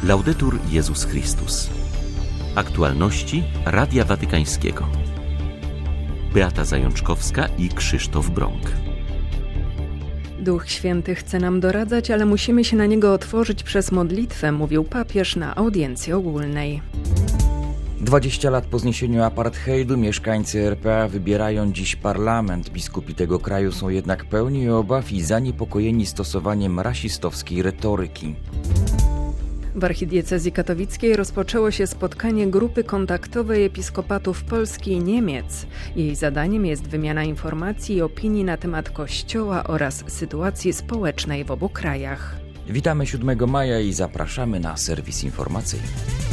Laudetur Jezus Chrystus. Aktualności Radia Watykańskiego. Beata Zajączkowska i Krzysztof Brąk. Duch Święty chce nam doradzać, ale musimy się na Niego otworzyć przez modlitwę, mówił papież na audiencji ogólnej. 20 lat po zniesieniu apartheidu mieszkańcy RPA wybierają dziś parlament. Biskupi tego kraju są jednak pełni obaw i zaniepokojeni stosowaniem rasistowskiej retoryki. W archidiecezji katowickiej rozpoczęło się spotkanie grupy kontaktowej episkopatów Polski i Niemiec. Jej zadaniem jest wymiana informacji i opinii na temat Kościoła oraz sytuacji społecznej w obu krajach. Witamy 7 maja i zapraszamy na serwis informacyjny.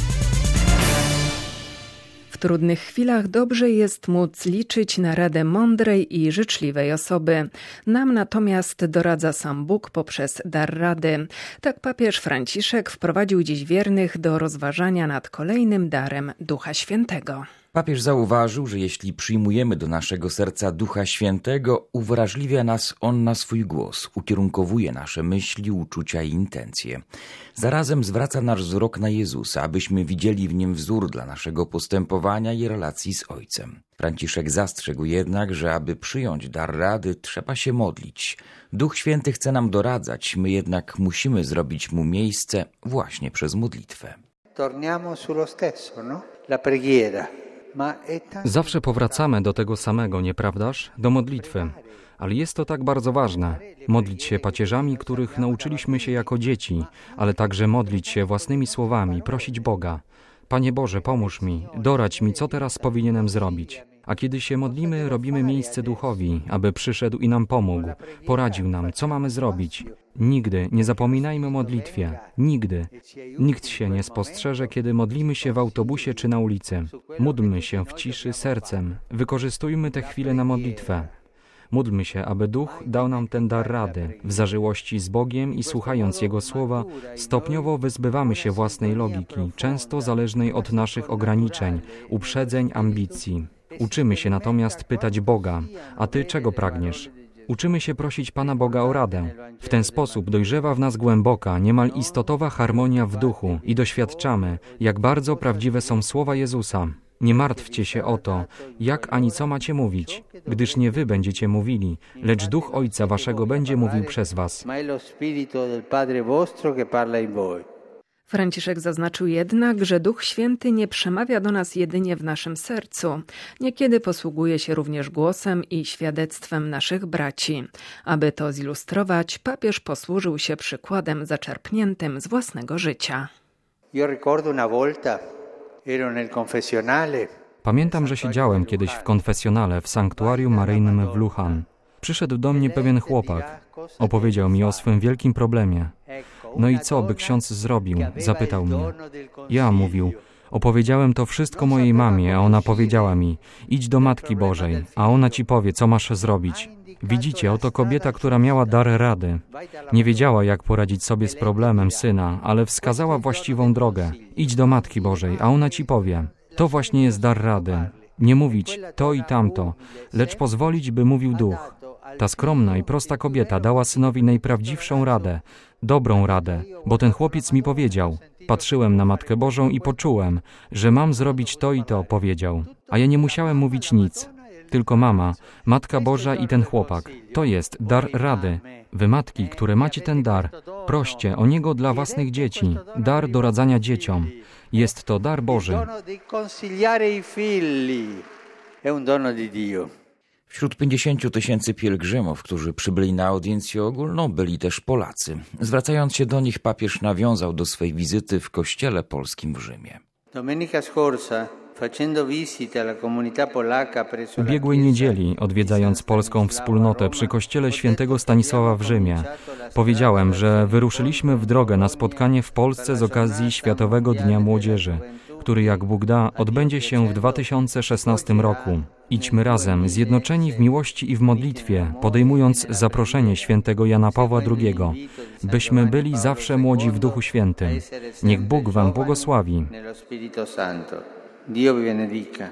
W trudnych chwilach dobrze jest móc liczyć na radę mądrej i życzliwej osoby. Nam natomiast doradza sam Bóg poprzez dar rady. Tak papież Franciszek wprowadził dziś wiernych do rozważania nad kolejnym darem Ducha Świętego. Papież zauważył, że jeśli przyjmujemy do naszego serca Ducha Świętego, uwrażliwia nas On na swój głos, ukierunkowuje nasze myśli, uczucia i intencje. Zarazem zwraca nasz wzrok na Jezusa, abyśmy widzieli w Nim wzór dla naszego postępowania i relacji z Ojcem. Franciszek zastrzegł jednak, że aby przyjąć dar rady, trzeba się modlić. Duch Święty chce nam doradzać, my jednak musimy zrobić Mu miejsce właśnie przez modlitwę. Torniamo sullo stesso, no? La preghiera. Zawsze powracamy do tego samego, nieprawdaż? Do modlitwy. Ale jest to tak bardzo ważne. Modlić się pacierzami, których nauczyliśmy się jako dzieci, ale także modlić się własnymi słowami, prosić Boga. Panie Boże, pomóż mi, doradź mi, co teraz powinienem zrobić. A kiedy się modlimy, robimy miejsce Duchowi, aby przyszedł i nam pomógł, poradził nam, co mamy zrobić. Nigdy nie zapominajmy o modlitwie. Nigdy. Nikt się nie spostrzeże, kiedy modlimy się w autobusie czy na ulicy. Módlmy się w ciszy sercem. Wykorzystujmy te chwile na modlitwę. Módlmy się, aby Duch dał nam ten dar rady. W zażyłości z Bogiem i słuchając Jego słowa, stopniowo wyzbywamy się własnej logiki, często zależnej od naszych ograniczeń, uprzedzeń, ambicji. Uczymy się natomiast pytać Boga, a Ty czego pragniesz? Uczymy się prosić Pana Boga o radę. W ten sposób dojrzewa w nas głęboka, niemal istotowa harmonia w duchu i doświadczamy, jak bardzo prawdziwe są słowa Jezusa. Nie martwcie się o to, jak ani co macie mówić, gdyż nie wy będziecie mówili, lecz Duch Ojca Waszego będzie mówił przez was. Franciszek zaznaczył jednak, że Duch Święty nie przemawia do nas jedynie w naszym sercu. Niekiedy posługuje się również głosem i świadectwem naszych braci. Aby to zilustrować, papież posłużył się przykładem zaczerpniętym z własnego życia. Pamiętam, że siedziałem kiedyś w konfesjonale w sanktuarium maryjnym w Luchan. Przyszedł do mnie pewien chłopak. Opowiedział mi o swym wielkim problemie. No i co by ksiądz zrobił? Zapytał mnie. Ja, mówił, opowiedziałem to wszystko mojej mamie, a ona powiedziała mi, idź do Matki Bożej, a ona ci powie, co masz zrobić. Widzicie, oto kobieta, która miała dar rady. Nie wiedziała, jak poradzić sobie z problemem syna, ale wskazała właściwą drogę. Idź do Matki Bożej, a ona ci powie. To właśnie jest dar rady. Nie mówić to i tamto, lecz pozwolić, by mówił Duch. Ta skromna i prosta kobieta dała synowi najprawdziwszą radę, dobrą radę, bo ten chłopiec mi powiedział. Patrzyłem na Matkę Bożą i poczułem, że mam zrobić to i to, powiedział. A ja nie musiałem mówić nic. Tylko mama, Matka Boża i ten chłopak. To jest dar rady. Wy matki, które macie ten dar, proście o niego dla własnych dzieci. Dar doradzania dzieciom. Jest to dar Boży. Wśród 50 000 pielgrzymów, którzy przybyli na audiencję ogólną, byli też Polacy. Zwracając się do nich, papież nawiązał do swej wizyty w kościele polskim w Rzymie. Ubiegłej niedzieli, odwiedzając polską wspólnotę przy kościele świętego Stanisława w Rzymie, powiedziałem, że wyruszyliśmy w drogę na spotkanie w Polsce z okazji Światowego Dnia Młodzieży, który, jak Bóg da, odbędzie się w 2016 roku. Idźmy razem, zjednoczeni w miłości i w modlitwie, podejmując zaproszenie świętego Jana Pawła II, byśmy byli zawsze młodzi w Duchu Świętym. Niech Bóg wam błogosławi. Dio vi benedica.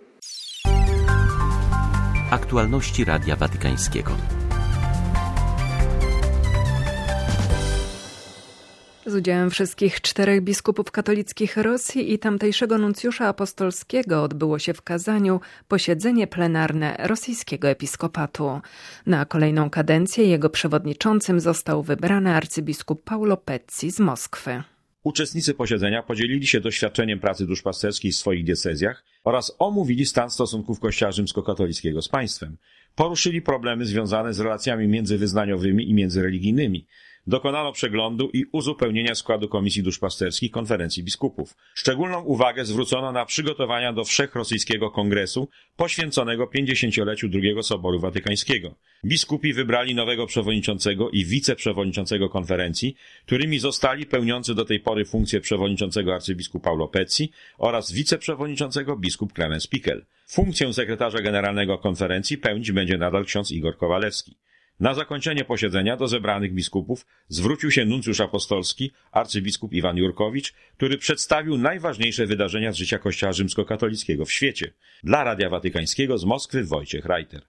Aktualności Radia Watykańskiego. Z udziałem wszystkich 4 biskupów katolickich Rosji i tamtejszego nuncjusza apostolskiego odbyło się w Kazaniu posiedzenie plenarne rosyjskiego episkopatu. Na kolejną kadencję jego przewodniczącym został wybrany arcybiskup Paulo Pezzi z Moskwy. Uczestnicy posiedzenia podzielili się doświadczeniem pracy duszpasterskiej w swoich diecezjach oraz omówili stan stosunków Kościoła rzymskokatolickiego z państwem. Poruszyli problemy związane z relacjami międzywyznaniowymi i międzyreligijnymi. Dokonano przeglądu i uzupełnienia składu komisji duszpasterskich Konferencji Biskupów. Szczególną uwagę zwrócono na przygotowania do Wszechrosyjskiego Kongresu poświęconego 50-leciu II Soboru Watykańskiego. Biskupi wybrali nowego przewodniczącego i wiceprzewodniczącego konferencji, którymi zostali pełniący do tej pory funkcję przewodniczącego arcybiskup Paulo Pezzi oraz wiceprzewodniczącego biskup Klemens Pikel. Funkcję sekretarza generalnego konferencji pełnić będzie nadal ksiądz Igor Kowalewski. Na zakończenie posiedzenia do zebranych biskupów zwrócił się nuncjusz apostolski, arcybiskup Iwan Jurkowicz, który przedstawił najważniejsze wydarzenia z życia Kościoła rzymskokatolickiego w świecie. Dla Radia Watykańskiego z Moskwy Wojciech Reiter.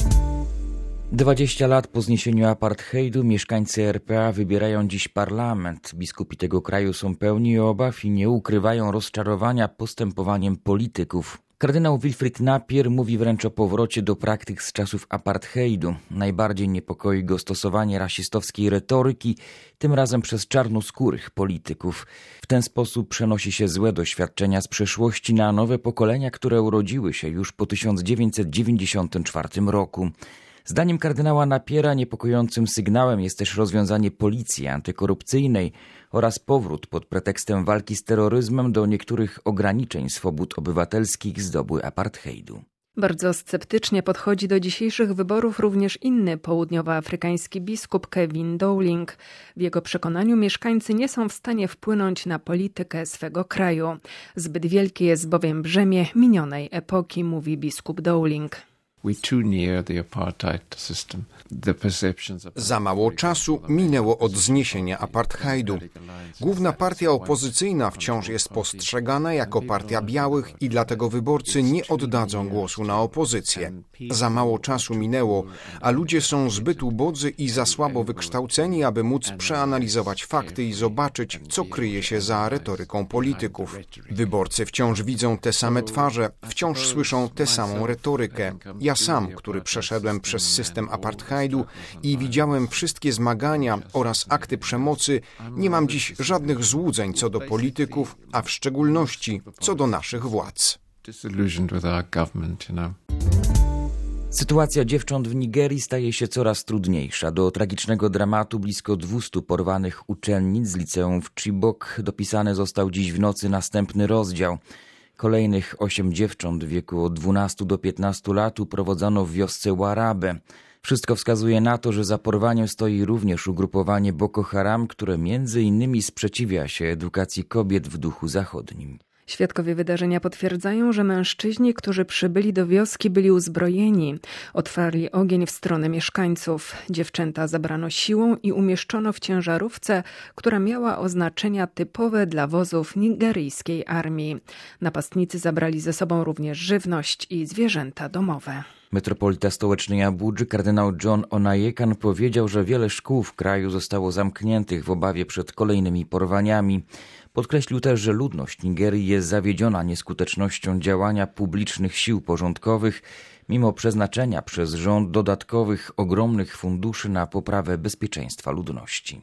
20 lat po zniesieniu apartheidu mieszkańcy RPA wybierają dziś parlament. Biskupi tego kraju są pełni obaw i nie ukrywają rozczarowania postępowaniem polityków. Kardynał Wilfried Napier mówi wręcz o powrocie do praktyk z czasów apartheidu. Najbardziej niepokoi go stosowanie rasistowskiej retoryki, tym razem przez czarnoskórych polityków. W ten sposób przenosi się złe doświadczenia z przeszłości na nowe pokolenia, które urodziły się już po 1994 roku. Zdaniem kardynała Napiera niepokojącym sygnałem jest też rozwiązanie policji antykorupcyjnej oraz powrót pod pretekstem walki z terroryzmem do niektórych ograniczeń swobód obywatelskich z doby apartheidu. Bardzo sceptycznie podchodzi do dzisiejszych wyborów również inny południowoafrykański biskup Kevin Dowling. W jego przekonaniu mieszkańcy nie są w stanie wpłynąć na politykę swego kraju. Zbyt wielkie jest bowiem brzemię minionej epoki, mówi biskup Dowling. Za mało czasu minęło od zniesienia apartheidu. Główna partia opozycyjna wciąż jest postrzegana jako partia białych i dlatego wyborcy nie oddadzą głosu na opozycję. Za mało czasu minęło, a ludzie są zbyt ubodzy i za słabo wykształceni, aby móc przeanalizować fakty i zobaczyć, co kryje się za retoryką polityków. Wyborcy wciąż widzą te same twarze, wciąż słyszą tę samą retorykę. Ja sam, który przeszedłem przez system apartheidu i widziałem wszystkie zmagania oraz akty przemocy, nie mam dziś żadnych złudzeń co do polityków, a w szczególności co do naszych władz. Sytuacja dziewcząt w Nigerii staje się coraz trudniejsza. Do tragicznego dramatu blisko 200 porwanych uczennic z liceum w Chibok dopisany został dziś w nocy następny rozdział. Kolejnych 8 dziewcząt w wieku od 12 do 15 lat uprowadzono w wiosce Warabe. Wszystko wskazuje na to, że za porwaniem stoi również ugrupowanie Boko Haram, które między innymi sprzeciwia się edukacji kobiet w duchu zachodnim. Świadkowie wydarzenia potwierdzają, że mężczyźni, którzy przybyli do wioski, byli uzbrojeni. Otwarli ogień w stronę mieszkańców. Dziewczęta zabrano siłą i umieszczono w ciężarówce, która miała oznaczenia typowe dla wozów nigeryjskiej armii. Napastnicy zabrali ze sobą również żywność i zwierzęta domowe. Metropolita stołecznej Abudży, kardynał John Onayekan, powiedział, że wiele szkół w kraju zostało zamkniętych w obawie przed kolejnymi porwaniami. Podkreślił też, że ludność Nigerii jest zawiedziona nieskutecznością działania publicznych sił porządkowych, mimo przeznaczenia przez rząd dodatkowych, ogromnych funduszy na poprawę bezpieczeństwa ludności.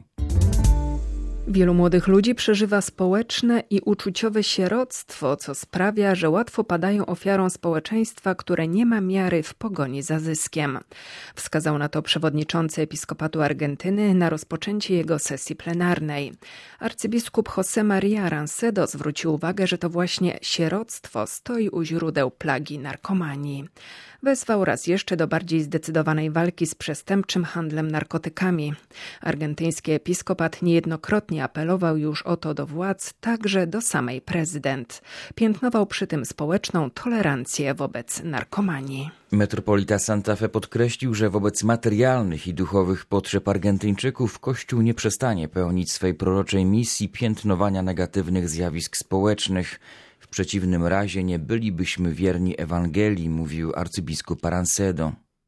Wielu młodych ludzi przeżywa społeczne i uczuciowe sieroctwo, co sprawia, że łatwo padają ofiarą społeczeństwa, które nie ma miary w pogoni za zyskiem. Wskazał na to przewodniczący Episkopatu Argentyny na rozpoczęcie jego sesji plenarnej. Arcybiskup José María Rancedo zwrócił uwagę, że to właśnie sieroctwo stoi u źródeł plagi narkomanii. Wezwał raz jeszcze do bardziej zdecydowanej walki z przestępczym handlem narkotykami. Argentyński episkopat niejednokrotnie apelował już o to do władz, także do samej prezydent. Piętnował przy tym społeczną tolerancję wobec narkomanii. Metropolita Santa Fe podkreślił, że wobec materialnych i duchowych potrzeb Argentyńczyków Kościół nie przestanie pełnić swej proroczej misji piętnowania negatywnych zjawisk społecznych. W przeciwnym razie nie bylibyśmy wierni Ewangelii, mówił arcybiskup Rancedo.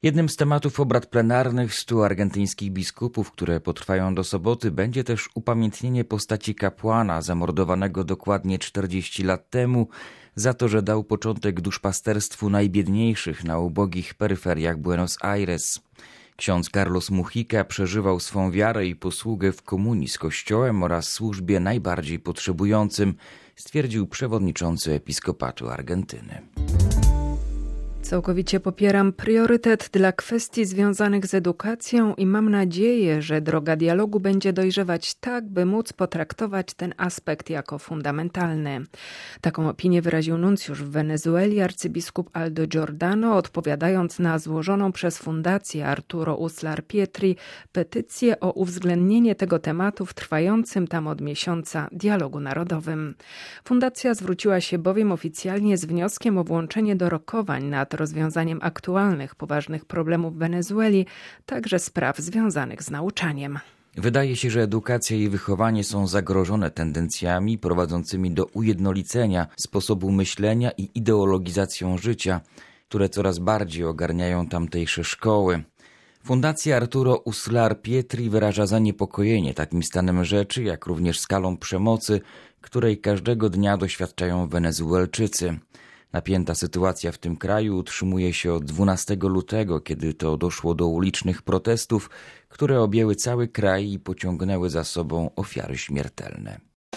Jednym z tematów obrad plenarnych 100 argentyńskich biskupów, które potrwają do soboty, będzie też upamiętnienie postaci kapłana zamordowanego dokładnie 40 lat temu za to, że dał początek duszpasterstwu najbiedniejszych na ubogich peryferiach Buenos Aires. Ksiądz Carlos Mujica przeżywał swą wiarę i posługę w komunii z Kościołem oraz służbie najbardziej potrzebującym, stwierdził przewodniczący Episkopatu Argentyny. Całkowicie popieram priorytet dla kwestii związanych z edukacją i mam nadzieję, że droga dialogu będzie dojrzewać tak, by móc potraktować ten aspekt jako fundamentalny. Taką opinię wyraził nuncjusz w Wenezueli arcybiskup Aldo Giordano, odpowiadając na złożoną przez Fundację Arturo Uslar Pietri petycję o uwzględnienie tego tematu w trwającym tam od miesiąca dialogu narodowym. Fundacja zwróciła się bowiem oficjalnie z wnioskiem o włączenie do rokowań nad rozwiązaniem aktualnych, poważnych problemów w Wenezueli, także spraw związanych z nauczaniem. Wydaje się, że edukacja i wychowanie są zagrożone tendencjami prowadzącymi do ujednolicenia sposobu myślenia i ideologizacją życia, które coraz bardziej ogarniają tamtejsze szkoły. Fundacja Arturo Uslar Pietri wyraża zaniepokojenie takim stanem rzeczy, jak również skalą przemocy, której każdego dnia doświadczają Wenezuelczycy. Napięta sytuacja w tym kraju utrzymuje się od 12 lutego, kiedy to doszło do ulicznych protestów, które objęły cały kraj i pociągnęły za sobą ofiary śmiertelne.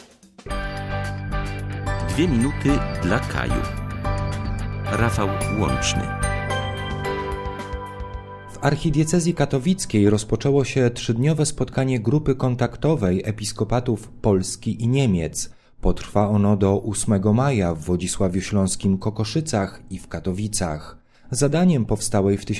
2 minuty dla Kaju. Rafał Łączny. W archidiecezji katowickiej rozpoczęło się 3-dniowe spotkanie grupy kontaktowej episkopatów Polski i Niemiec. Potrwa ono do 8 maja w Wodzisławiu Śląskim Kokoszycach i w Katowicach. Zadaniem powstałej w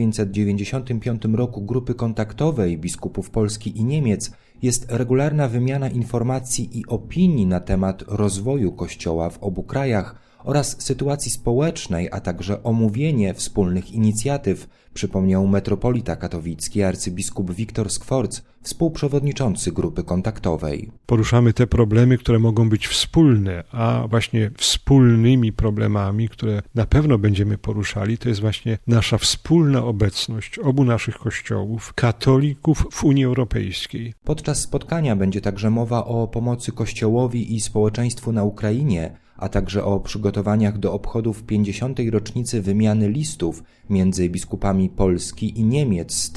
1995 roku grupy kontaktowej biskupów Polski i Niemiec jest regularna wymiana informacji i opinii na temat rozwoju Kościoła w obu krajach oraz sytuacji społecznej, a także omówienie wspólnych inicjatyw, przypomniał metropolita katowicki arcybiskup Wiktor Skworc, współprzewodniczący grupy kontaktowej. Poruszamy te problemy, które mogą być wspólne, a właśnie wspólnymi problemami, które na pewno będziemy poruszali, to jest właśnie nasza wspólna obecność obu naszych kościołów, katolików w Unii Europejskiej. Podczas spotkania będzie także mowa o pomocy Kościołowi i społeczeństwu na Ukrainie, a także o przygotowaniach do obchodów 50. rocznicy wymiany listów między biskupami Polski i Niemiec z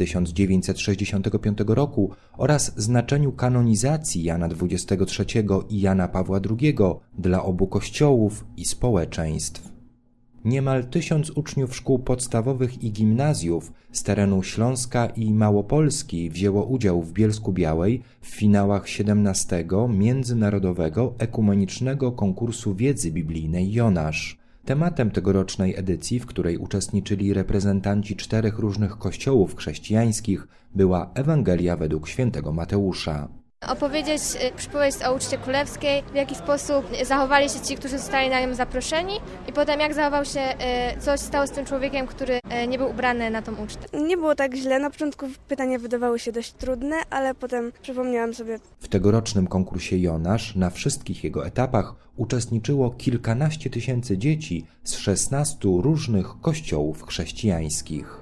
1965 roku oraz znaczeniu kanonizacji Jana XXIII i Jana Pawła II dla obu kościołów i społeczeństw. Niemal 1000 uczniów szkół podstawowych i gimnazjów z terenu Śląska i Małopolski wzięło udział w Bielsku-Białej w finałach 17. Międzynarodowego Ekumenicznego Konkursu Wiedzy Biblijnej Jonasz. Tematem tegorocznej edycji, w której uczestniczyli reprezentanci 4 różnych kościołów chrześcijańskich, była Ewangelia według świętego Mateusza. Opowiedzieć przypowieść o uczcie królewskiej, w jaki sposób zachowali się ci, którzy zostali na nią zaproszeni i potem jak zachował się, co się stało z tym człowiekiem, który nie był ubrany na tą ucztę. Nie było tak źle, na początku pytania wydawały się dość trudne, ale potem przypomniałam sobie. W tegorocznym konkursie Jonasz na wszystkich jego etapach uczestniczyło kilkanaście tysięcy dzieci z 16 różnych kościołów chrześcijańskich.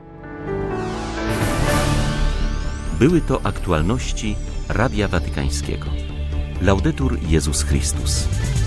Były to aktualności Radia Watykańskiego. Laudetur Jezus Chrystus.